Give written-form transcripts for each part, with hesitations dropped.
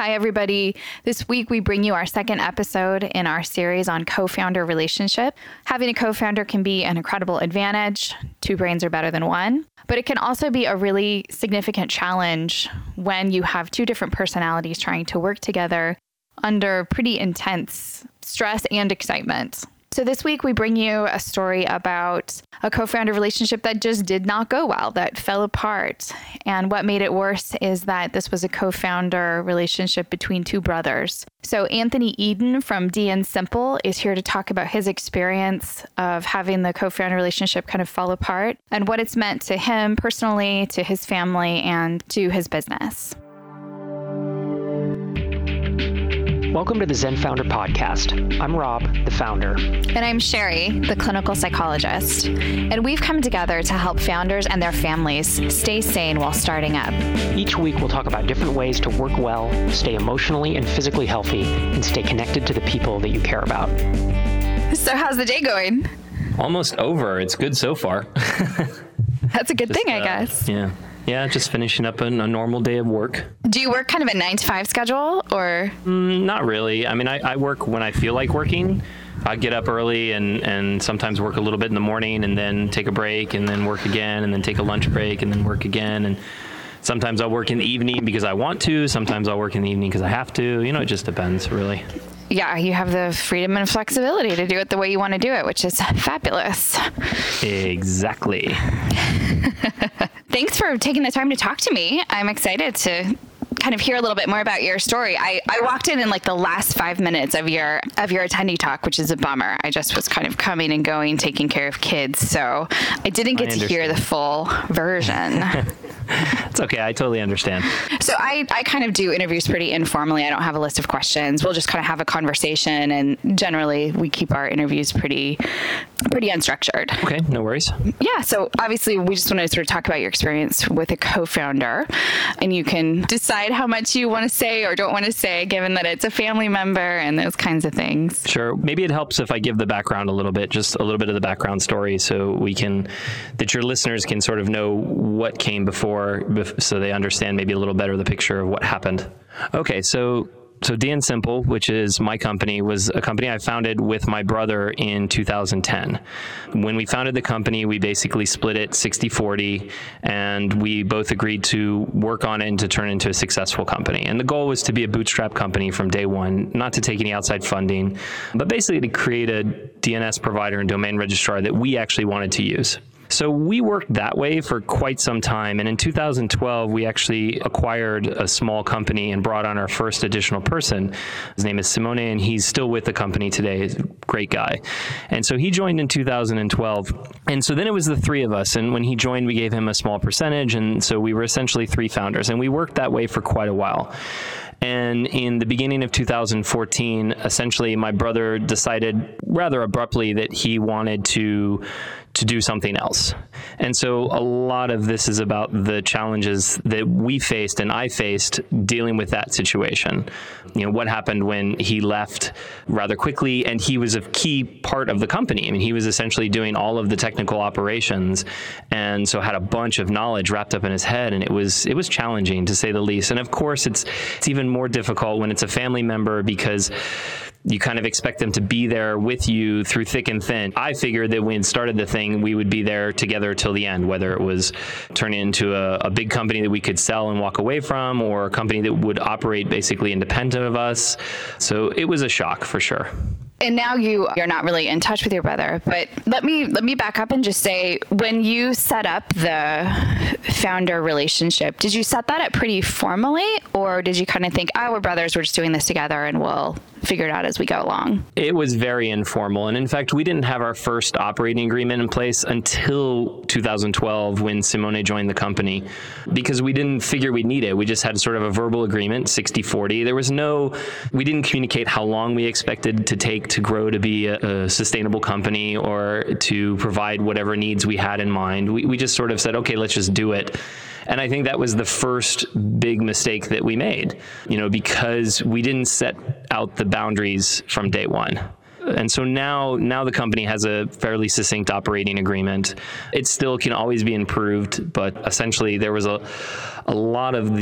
Hi, everybody. This week, we bring you our second episode in our series on co-founder relationship. Having a co-founder can be an incredible advantage. Two brains are better than one. But it can also be a really significant challenge when you have two different personalities trying to work together under pretty intense stress and excitement. So this week, we bring you a story about a co-founder relationship that just did not go well, that fell apart. And what made it worse is that this was a co-founder relationship between two brothers. So Anthony Eden from DNSimple is here to talk about his experience of having the co-founder relationship kind of fall apart and what it's meant to him personally, to his family, and to his business. Welcome to the Zen Founder Podcast. I'm Rob, the founder. And I'm Sherry, the clinical psychologist. And we've come together to help founders and their families stay sane while starting up. Each week, we'll talk about different ways to work well, stay emotionally and physically healthy, and stay connected to the people that you care about. So how's the day going? Almost over. It's good so far. That's a good thing, I guess. Yeah, just finishing up a normal day of work. Do you work kind of a 9-to-5 schedule or? Not really. I mean, I work when I feel like working. I get up early and sometimes work a little bit in the morning and then take a break and then work again and then take a lunch break and then work again. And sometimes I'll work in the evening because I want to. Sometimes I'll work in the evening because I have to. You know, it just depends, really. Yeah, you have the freedom and flexibility to do it the way you want to do it, which is fabulous. Exactly. Thanks for taking the time to talk to me. I'm excited to kind of hear a little bit more about your story. I walked in like the last 5 minutes of your attendee talk, which is a bummer. I just was kind of coming and going, taking care of kids. So I didn't get to hear the full version. It's okay. I totally understand. So I kind of do interviews pretty informally. I don't have a list of questions. We'll just kind of have a conversation. And generally, we keep our interviews pretty unstructured. Okay. No worries. Yeah. So obviously, we just want to sort of talk about your experience with a co-founder. And you can decide how much you want to say or don't want to say, given that it's a family member and those kinds of things. Sure. Maybe it helps if I give the background a little bit, just a little bit of the background story so that your listeners can sort of know what came before so they understand maybe a little better the picture of what happened. Okay, so DNSimple, which is my company, was a company I founded with my brother in 2010. When we founded the company, we basically split it 60-40, and we both agreed to work on it and to turn it into a successful company. And the goal was to be a bootstrap company from day one, not to take any outside funding, but basically to create a DNS provider and domain registrar that we actually wanted to use. So we worked that way for quite some time. And in 2012, we actually acquired a small company and brought on our first additional person. His name is Simone, and he's still with the company today. He's a great guy. And so he joined in 2012. And so then it was the three of us. And when he joined, we gave him a small percentage. And so we were essentially three founders. And we worked that way for quite a while. And in the beginning of 2014, essentially, my brother decided rather abruptly that he wanted to do something else. And so a lot of this is about the challenges that we faced and I faced dealing with that situation. You know, what happened when he left rather quickly, and he was a key part of the company. I mean, he was essentially doing all of the technical operations, and so had a bunch of knowledge wrapped up in his head, and it was challenging, to say the least. And of course, it's even more difficult when it's a family member, because you kind of expect them to be there with you through thick and thin. I figured that when we started the thing, we would be there together till the end, whether it was turning into a big company that we could sell and walk away from, or a company that would operate basically independent of us. So it was a shock for sure. And now you're not really in touch with your brother, but let me back up and just say, when you set up the founder relationship, did you set that up pretty formally, or did you kind of think, we're brothers, we're just doing this together and we'll figure it out as we go along? It was very informal. And in fact, we didn't have our first operating agreement in place until 2012 when Simone joined the company, because we didn't figure we'd need it. We just had sort of a verbal agreement, 60-40. We didn't communicate how long we expected to take to grow to be a sustainable company or to provide whatever needs we had in mind. We just sort of said, okay, let's just do it. And I think that was the first big mistake that we made, because we didn't set out the boundaries from day one. And so now the company has a fairly succinct operating agreement. It still can always be improved, but essentially there was a lot of the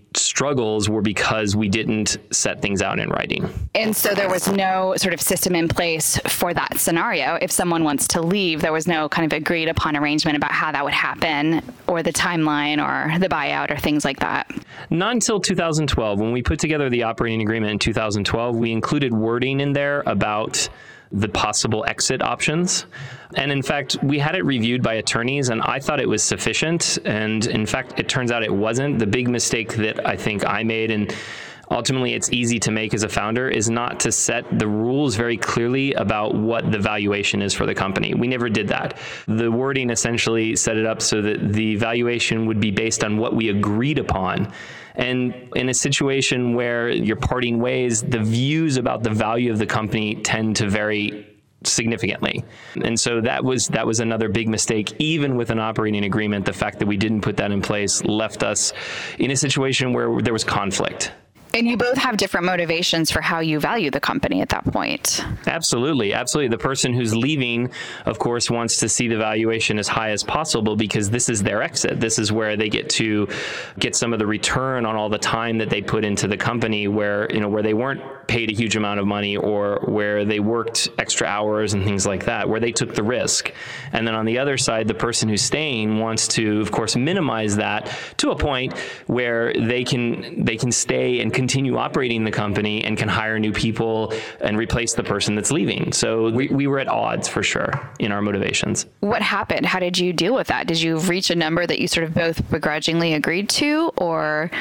struggles were because we didn't set things out in writing. And so there was no sort of system in place for that scenario. If someone wants to leave, there was no kind of agreed upon arrangement about how that would happen, or the timeline or the buyout or things like that. Not until 2012. When we put together the operating agreement in 2012, we included wording in there about the possible exit options. And in fact, we had it reviewed by attorneys, and I thought it was sufficient. And in fact, it turns out it wasn't. The big mistake that I think I made, and ultimately it's easy to make as a founder, is not to set the rules very clearly about what the valuation is for the company. We never did that. The wording essentially set it up so that the valuation would be based on what we agreed upon. And in a situation where you're parting ways, the views about the value of the company tend to vary significantly. And so that was another big mistake. Even with an operating agreement, the fact that we didn't put that in place left us in a situation where there was conflict. And you both have different motivations for how you value the company at that point. Absolutely. Absolutely. The person who's leaving, of course, wants to see the valuation as high as possible because this is their exit. This is where they get to get some of the return on all the time that they put into the company, where they weren't paid a huge amount of money, or where they worked extra hours and things like that, where they took the risk. And then on the other side, the person who's staying wants to, of course, minimize that to a point where they can stay and continue operating the company and can hire new people and replace the person that's leaving. So we were at odds for sure in our motivations. What happened? How did you deal with that? Did you reach a number that you sort of both begrudgingly agreed to, or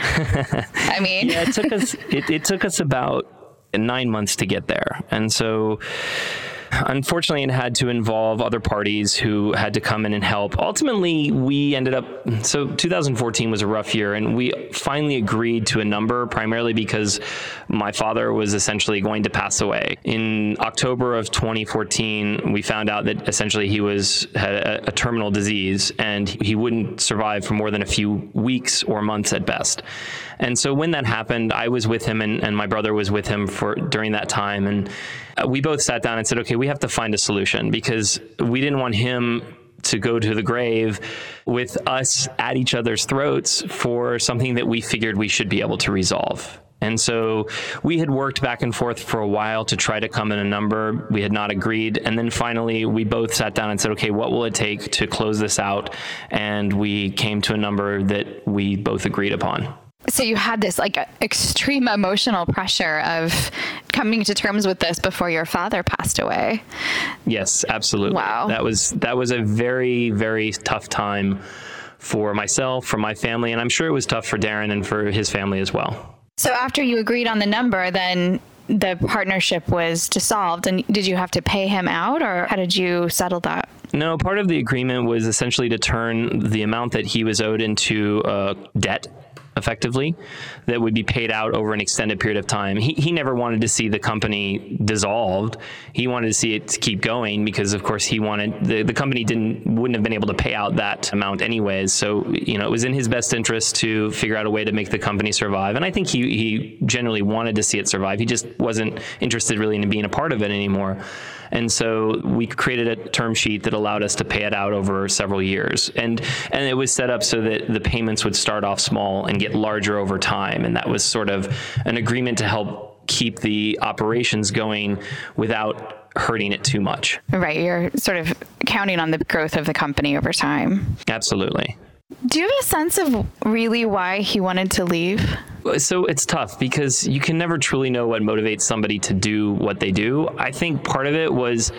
I mean? Yeah, it took us about 9 months to get there. And so unfortunately, it had to involve other parties who had to come in and help. Ultimately, we ended up, so 2014 was a rough year, and we finally agreed to a number, primarily because my father was essentially going to pass away. In October of 2014, we found out that essentially he had a terminal disease, and he wouldn't survive for more than a few weeks or months at best. And so when that happened, I was with him, and my brother was with him during that time. And we both sat down and said, okay, we have to find a solution, because we didn't want him to go to the grave with us at each other's throats for something that we figured we should be able to resolve. And so we had worked back and forth for a while to try to come in a number. We had not agreed. And then finally, we both sat down and said, okay, what will it take to close this out? And we came to a number that we both agreed upon. So you had this extreme emotional pressure of coming to terms with this before your father passed away. Yes, absolutely. Wow. That was a very, very tough time for myself, for my family, and I'm sure it was tough for Darren and for his family as well. So after you agreed on the number, then the partnership was dissolved, and did you have to pay him out, or how did you settle that? No, part of the agreement was essentially to turn the amount that he was owed into debt, effectively, that would be paid out over an extended period of time. He never wanted to see the company dissolved. He wanted to see it keep going because, of course, he wanted the company wouldn't have been able to pay out that amount anyways. So, it was in his best interest to figure out a way to make the company survive. And I think he generally wanted to see it survive. He just wasn't interested really in being a part of it anymore. And so we created a term sheet that allowed us to pay it out over several years. And it was set up so that the payments would start off small and get larger over time. And that was sort of an agreement to help keep the operations going without hurting it too much. Right. You're sort of counting on the growth of the company over time. Absolutely. Do you have a sense of really why he wanted to leave? So it's tough because you can never truly know what motivates somebody to do what they do. I think part of it was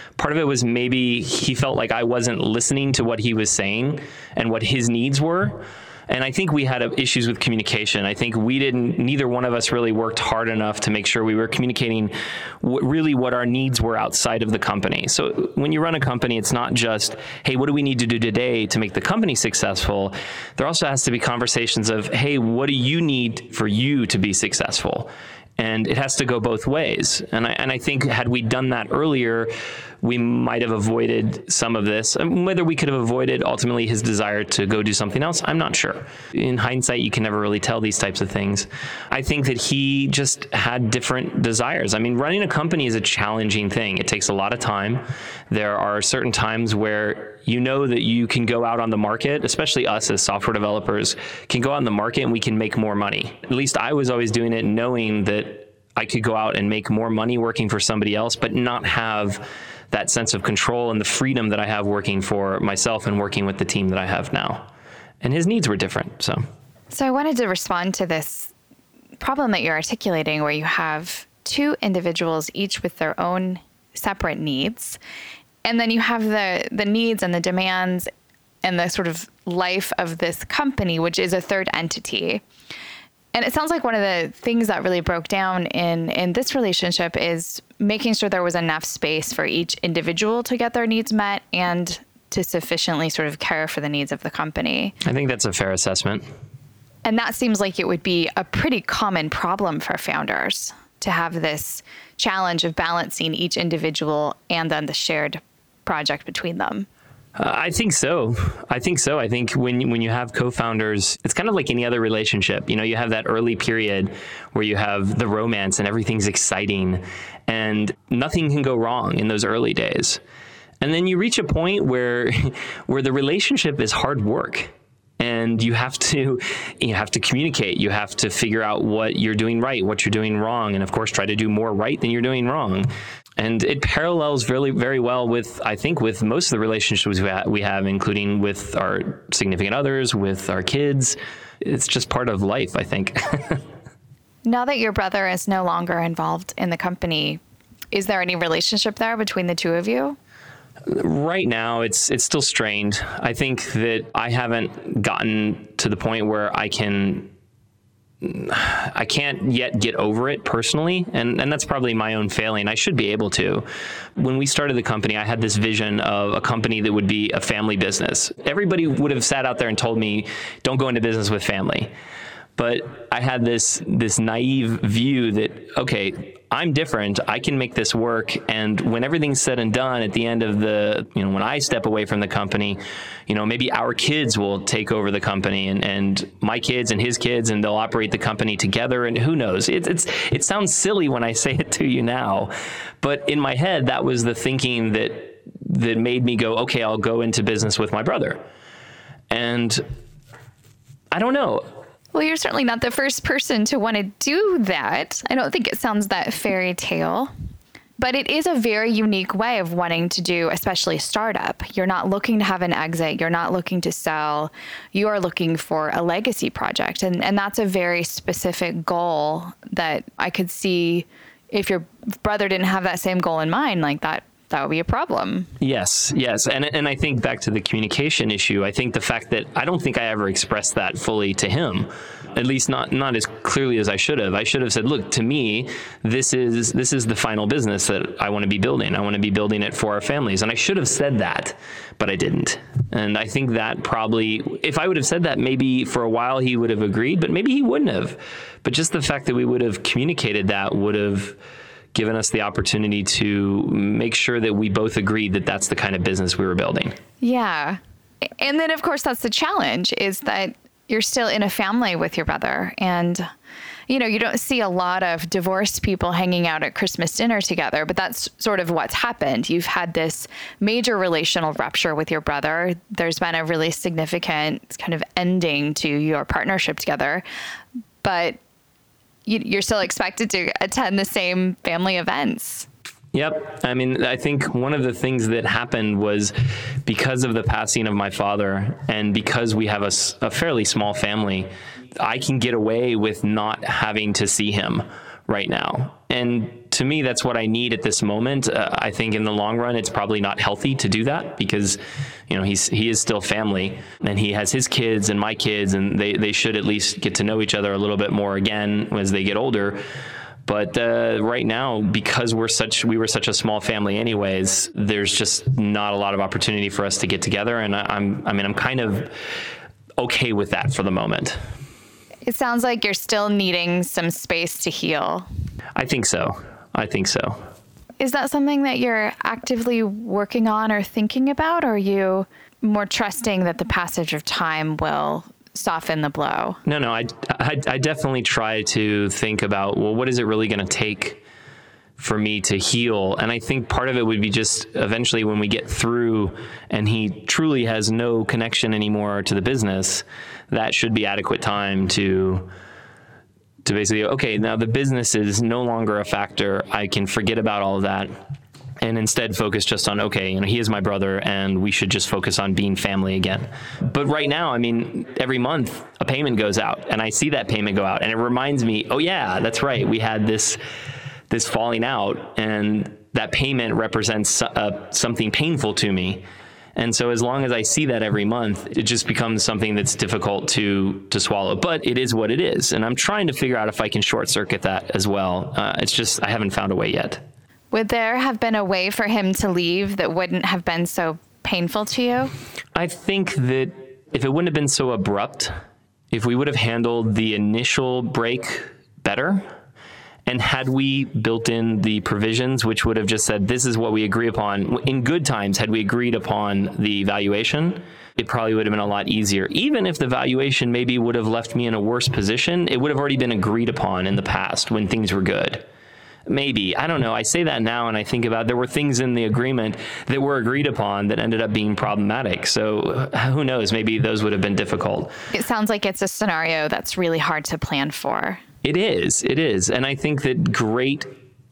maybe he felt like I wasn't listening to what he was saying and what his needs were. And I think we had issues with communication. I think neither one of us really worked hard enough to make sure we were communicating what our needs were outside of the company. So when you run a company, it's not just, hey, what do we need to do today to make the company successful? There also has to be conversations of, hey, what do you need for you to be successful? And it has to go both ways. And I think had we done that earlier, we might have avoided some of this. Whether we could have avoided ultimately his desire to go do something else, I'm not sure. In hindsight, you can never really tell these types of things. I think that he just had different desires. I mean, running a company is a challenging thing. It takes a lot of time. There are certain times where you know that you can go out on the market, especially us as software developers, can go out on the market and we can make more money. At least I was always doing it knowing that I could go out and make more money working for somebody else, but not have that sense of control and the freedom that I have working for myself and working with the team that I have now. And his needs were different. So I wanted to respond to this problem that you're articulating, where you have two individuals, each with their own separate needs. And then you have the needs and the demands and the sort of life of this company, which is a third entity. And it sounds like one of the things that really broke down in this relationship is making sure there was enough space for each individual to get their needs met and to sufficiently sort of care for the needs of the company. I think that's a fair assessment. And that seems like it would be a pretty common problem for founders to have this challenge of balancing each individual and then the shared project between them. I think so. I think when you have co-founders, it's kind of like any other relationship. You know, you have that early period where you have the romance and everything's exciting and nothing can go wrong in those early days. And then you reach a point where the relationship is hard work. And you have to communicate. You have to figure out what you're doing right, what you're doing wrong, and of course, try to do more right than you're doing wrong. And it parallels really very well with most of the relationships we have, including with our significant others, with our kids. It's just part of life, I think. Now that your brother is no longer involved in the company, is there any relationship there between the two of you? Right now, it's still strained. I think that I haven't gotten to the point where I can't yet get over it personally, and that's probably my own failing. I should be able to. When we started the company, I had this vision of a company that would be a family business. Everybody would have sat out there and told me, don't go into business with family. But I had this naive view that, okay, I'm different. I can make this work. And when everything's said and done at the end of when I step away from the company, maybe our kids will take over the company and my kids and his kids, and they'll operate the company together. And who knows? It sounds silly when I say it to you now, but in my head, that was the thinking that made me go, okay, I'll go into business with my brother. And I don't know. Well, you're certainly not the first person to want to do that. I don't think it sounds that fairy tale, but it is a very unique way of wanting to do, especially a startup. You're not looking to have an exit. You're not looking to sell. You are looking for a legacy project. And that's a very specific goal that I could see if your brother didn't have that same goal in mind, like that would be a problem. Yes. And I think back to the communication issue, I think the fact that I don't think I ever expressed that fully to him, at least not as clearly as I should have. I should have said, look, to me, this is the final business that I want to be building. I want to be building it for our families. And I should have said that, but I didn't. And I think that probably, if I would have said that, maybe for a while he would have agreed, but maybe he wouldn't have. But just the fact that we would have communicated that would have given us the opportunity to make sure that we both agreed that that's the kind of business we were building. Yeah. And then, of course, that's the challenge, is that you're still in a family with your brother. And, you don't see a lot of divorced people hanging out at Christmas dinner together, but that's sort of what's happened. You've had this major relational rupture with your brother. There's been a really significant kind of ending to your partnership together, but you're still expected to attend the same family events. Yep. I mean, I think one of the things that happened was because of the passing of my father and because we have a fairly small family, I can get away with not having to see him right now. And to me, that's what I need at this moment. I think in the long run, it's probably not healthy to do that because, he is still family and he has his kids and my kids, and they should at least get to know each other a little bit more again as they get older. But right now, because we were such a small family anyways, there's just not a lot of opportunity for us to get together. And I'm kind of okay with that for the moment. It sounds like you're still needing some space to heal. I think so. Is that something that you're actively working on or thinking about? Or are you more trusting that the passage of time will soften the blow? No, I definitely try to think about, well, what is it really going to take for me to heal? And I think part of it would be just eventually when we get through and he truly has no connection anymore to the business, that should be adequate time to basically, okay, now the business is no longer a factor. I can forget about all of that and instead focus just on, okay, he is my brother and we should just focus on being family again. But right now, every month a payment goes out and I see that payment go out and it reminds me, oh yeah, that's right. We had this falling out and that payment represents something painful to me. And so as long as I see that every month, it just becomes something that's difficult to swallow. But it is what it is. And I'm trying to figure out if I can short circuit that as well. It's just, I haven't found a way yet. Would there have been a way for him to leave that wouldn't have been so painful to you? I think that if it wouldn't have been so abrupt, if we would have handled the initial break better, and had we built in the provisions, which would have just said, this is what we agree upon, in good times, had we agreed upon the valuation, it probably would have been a lot easier. Even if the valuation maybe would have left me in a worse position, it would have already been agreed upon in the past when things were good. Maybe, I don't know. I say that now and I think about there were things in the agreement that were agreed upon that ended up being problematic. So who knows, maybe those would have been difficult. It sounds like it's a scenario that's really hard to plan for. It is. And I think that great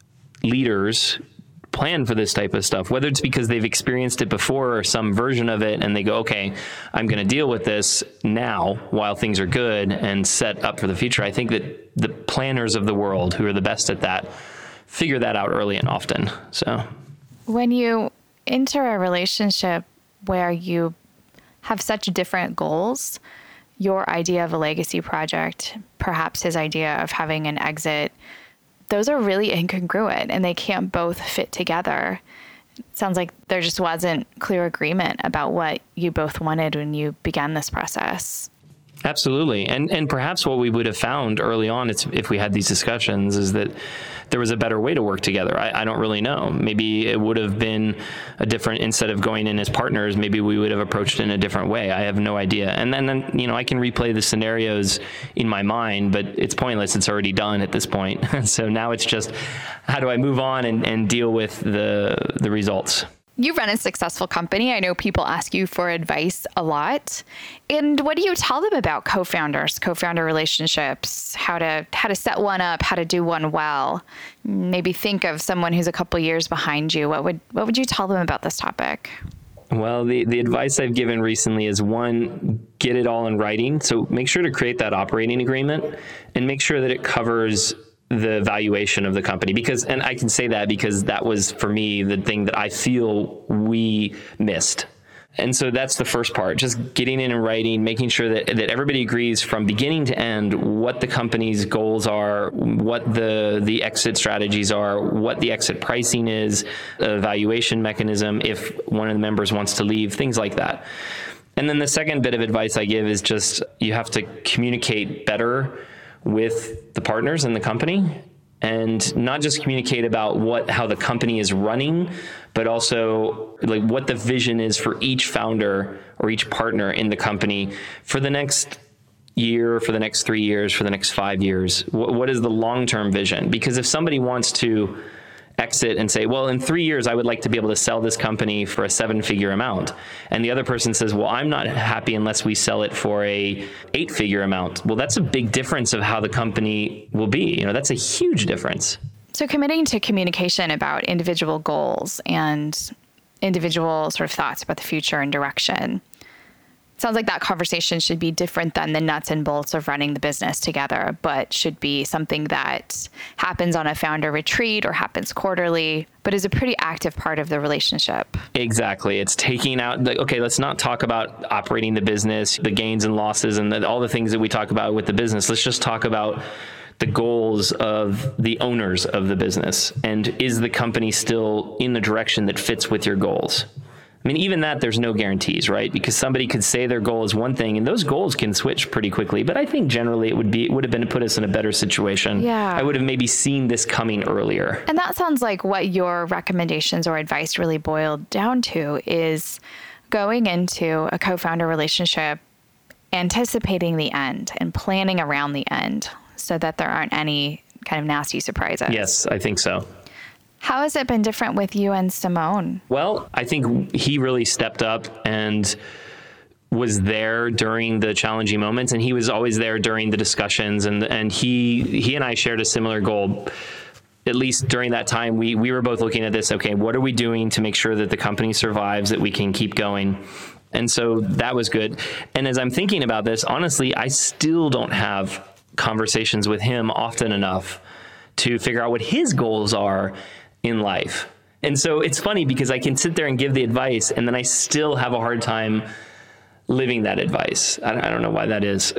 leaders plan for this type of stuff, whether it's because they've experienced it before or some version of it, and they go, okay, I'm going to deal with this now while things are good and set up for the future. I think that the planners of the world who are the best at that figure that out early and often. So when you enter a relationship where you have such different goals, your idea of a legacy project, perhaps his idea of having an exit, those are really incongruent and they can't both fit together. It sounds like there just wasn't clear agreement about what you both wanted when you began this process. Absolutely. And perhaps what we would have found early on if we had these discussions is that there was a better way to work together. I don't really know. Maybe it would have been a different, instead of going in as partners, maybe we would have approached it in a different way. I have no idea. And then I can replay the scenarios in my mind, but it's pointless. It's already done at this point. So now it's just, how do I move on and deal with the results? You run a successful company. I know people ask you for advice a lot. And what do you tell them about co-founder relationships, how to set one up, how to do one well? Maybe think of someone who's a couple years behind you. What would you tell them about this topic? Well, the advice I've given recently is, one, get it all in writing. So make sure to create that operating agreement and make sure that it covers the valuation of the company, and I can say that because that was, for me, the thing that I feel we missed. And so that's the first part, just getting it in writing, making sure that everybody agrees from beginning to end what the company's goals are, what the exit strategies are, what the exit pricing is, a valuation mechanism if one of the members wants to leave, things like that. And then the second bit of advice I give is just, you have to communicate better with the partners in the company, and not just communicate about how the company is running, but also like what the vision is for each founder or each partner in the company for the next year, for the next 3 years, for the next 5 years. What is the long-term vision? Because if somebody wants to exit and say, well, in 3 years, I would like to be able to sell this company for a 7-figure amount. And the other person says, well, I'm not happy unless we sell it for a 8-figure amount. Well, that's a big difference of how the company will be. That's a huge difference. So committing to communication about individual goals and individual sort of thoughts about the future and direction. Sounds like that conversation should be different than the nuts and bolts of running the business together, but should be something that happens on a founder retreat or happens quarterly, but is a pretty active part of the relationship. Exactly. It's taking out, okay, let's not talk about operating the business, the gains and losses, and all the things that we talk about with the business. Let's just talk about the goals of the owners of the business. And is the company still in the direction that fits with your goals? I mean, even that, there's no guarantees, right? Because somebody could say their goal is one thing, and those goals can switch pretty quickly. But I think generally it would have been to put us in a better situation. Yeah. I would have maybe seen this coming earlier. And that sounds like what your recommendations or advice really boiled down to is going into a co-founder relationship, anticipating the end and planning around the end so that there aren't any kind of nasty surprises. Yes, I think so. How has it been different with you and Simone? Well, I think he really stepped up and was there during the challenging moments, and he was always there during the discussions, and he and I shared a similar goal. At least during that time, we were both looking at this, okay, what are we doing to make sure that the company survives, that we can keep going? And so that was good. And as I'm thinking about this, honestly, I still don't have conversations with him often enough to figure out what his goals are in life. And so it's funny because I can sit there and give the advice, and then I still have a hard time living that advice. I don't know why that is.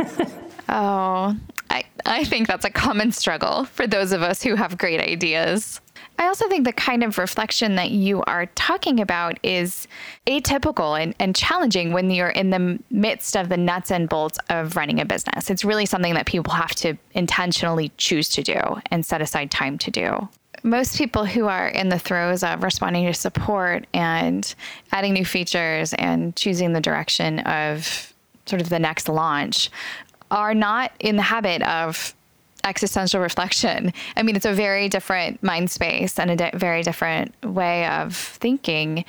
Oh, I think that's a common struggle for those of us who have great ideas. I also think the kind of reflection that you are talking about is atypical and challenging when you're in the midst of the nuts and bolts of running a business. It's really something that people have to intentionally choose to do and set aside time to do. Most people who are in the throes of responding to support and adding new features and choosing the direction of sort of the next launch are not in the habit of existential reflection. I mean, it's a very different mind space and a very different way of thinking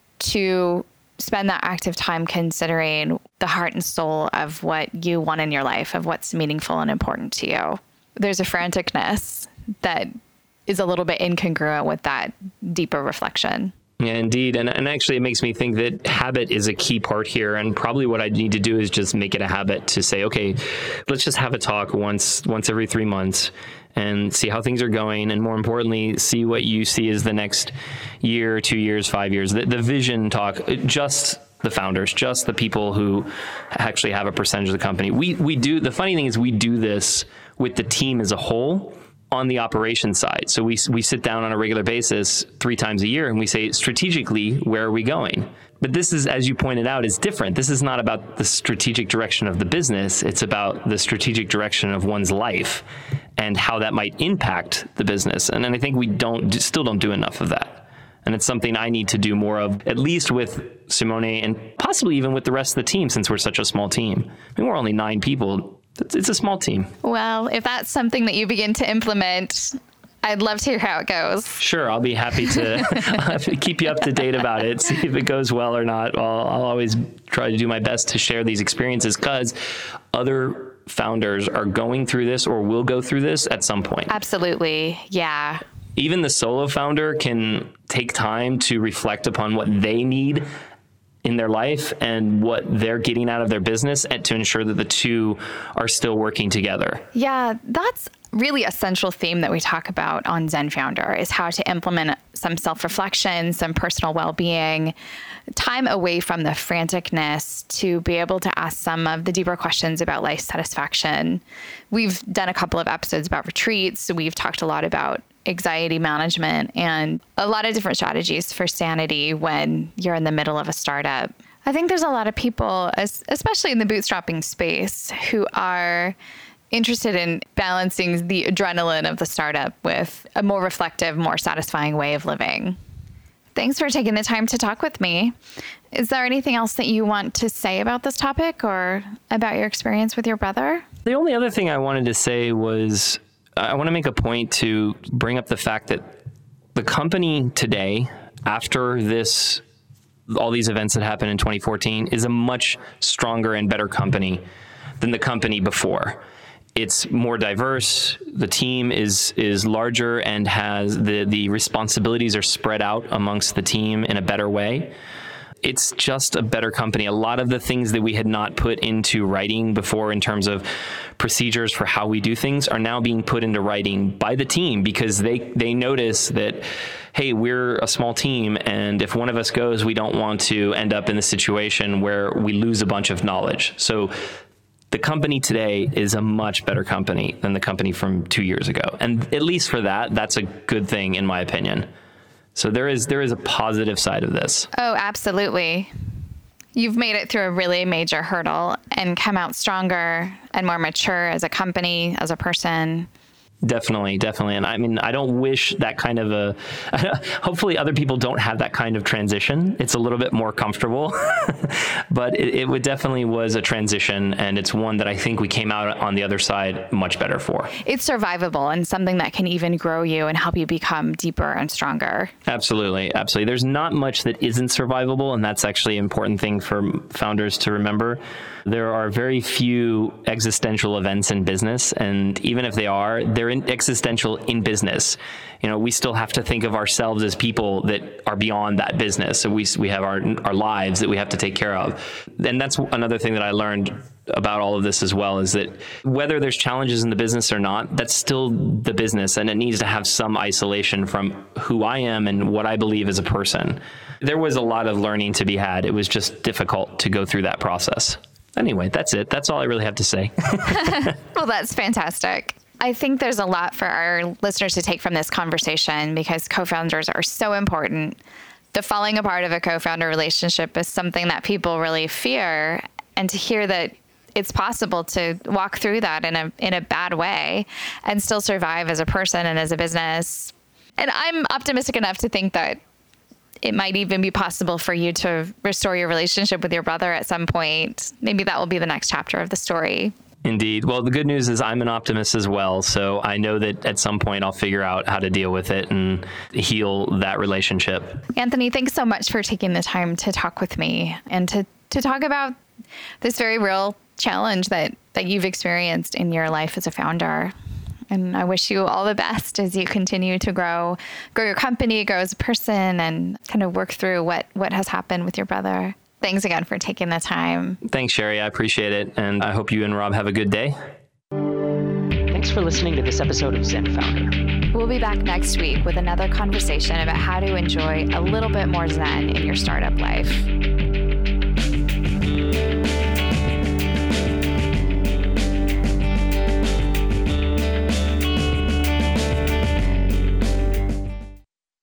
to spend that active time considering the heart and soul of what you want in your life, of what's meaningful and important to you. There's a franticness that is a little bit incongruent with that deeper reflection. Yeah, indeed. And actually, it makes me think that habit is a key part here. And probably what I need to do is just make it a habit to say, okay, let's just have a talk once every 3 months and see how things are going. And more importantly, see what you see as the next year, 2 years, 5 years, the vision talk, just the founders, just the people who actually have a percentage of the company. We do. The funny thing is we do this with the team as a whole on the operations side. So we sit down on a regular basis 3 times a year and we say, strategically, where are we going? But this is, as you pointed out, is different. This is not about the strategic direction of the business. It's about the strategic direction of one's life and how that might impact the business. And I think we still don't do enough of that. And it's something I need to do more of, at least with Simone and possibly even with the rest of the team, since we're such a small team. I mean, we're only 9 people. It's a small team. Well, if that's something that you begin to implement, I'd love to hear how it goes. Sure. I'll be happy to keep you up to date about it, see if it goes well or not. I'll always try to do my best to share these experiences because other founders are going through this or will go through this at some point. Absolutely. Yeah. Even the solo founder can take time to reflect upon what they need in their life and what they're getting out of their business and to ensure that the two are still working together. Yeah, that's really a central theme that we talk about on Zen Founder is how to implement some self-reflection, some personal well-being, time away from the franticness to be able to ask some of the deeper questions about life satisfaction. We've done a couple of episodes about retreats. We've talked a lot about anxiety management and a lot of different strategies for sanity when you're in the middle of a startup. I think there's a lot of people, especially in the bootstrapping space, who are interested in balancing the adrenaline of the startup with a more reflective, more satisfying way of living. Thanks for taking the time to talk with me. Is there anything else that you want to say about this topic or about your experience with your brother? The only other thing I wanted to say was I want to make a point to bring up the fact that the company today, after all these events that happened in 2014, is a much stronger and better company than the company before. It's more diverse. The team is larger and has the responsibilities are spread out amongst the team in a better way. It's just a better company. A lot of the things that we had not put into writing before in terms of procedures for how we do things are now being put into writing by the team because they notice that, hey, we're a small team, and if one of us goes, we don't want to end up in the situation where we lose a bunch of knowledge. So the company today is a much better company than the company from 2 years ago. And at least for that, that's a good thing in my opinion. So there is a positive side of this. Oh, absolutely. You've made it through a really major hurdle and come out stronger and more mature as a company, as a person. Definitely. And I mean, I don't wish that kind of hopefully other people don't have that kind of transition. It's a little bit more comfortable, but it definitely was a transition, and it's one that I think we came out on the other side much better for. It's survivable and something that can even grow you and help you become deeper and stronger. Absolutely. There's not much that isn't survivable, and that's actually an important thing for founders to remember. There are very few existential events in business, and even if they are, they're existential in business. We still have to think of ourselves as people that are beyond that business. So we have our lives that we have to take care of. And that's another thing that I learned about all of this as well, is that whether there's challenges in the business or not, that's still the business, and it needs to have some isolation from who I am and what I believe as a person. There was a lot of learning to be had. It was just difficult to go through that process. Anyway, that's it. That's all I really have to say. Well, that's fantastic. I think there's a lot for our listeners to take from this conversation, because co-founders are so important. The falling apart of a co-founder relationship is something that people really fear, and to hear that it's possible to walk through that in a bad way and still survive as a person and as a business. And I'm optimistic enough to think that it might even be possible for you to restore your relationship with your brother at some point. Maybe that will be the next chapter of the story. Indeed. Well, the good news is I'm an optimist as well. So I know that at some point I'll figure out how to deal with it and heal that relationship. Anthony, thanks so much for taking the time to talk with me and to talk about this very real challenge that you've experienced in your life as a founder. And I wish you all the best as you continue to grow your company, grow as a person, and kind of work through what has happened with your brother. Thanks again for taking the time. Thanks, Sherry. I appreciate it. And I hope you and Rob have a good day. Thanks for listening to this episode of Zen Founder. We'll be back next week with another conversation about how to enjoy a little bit more Zen in your startup life.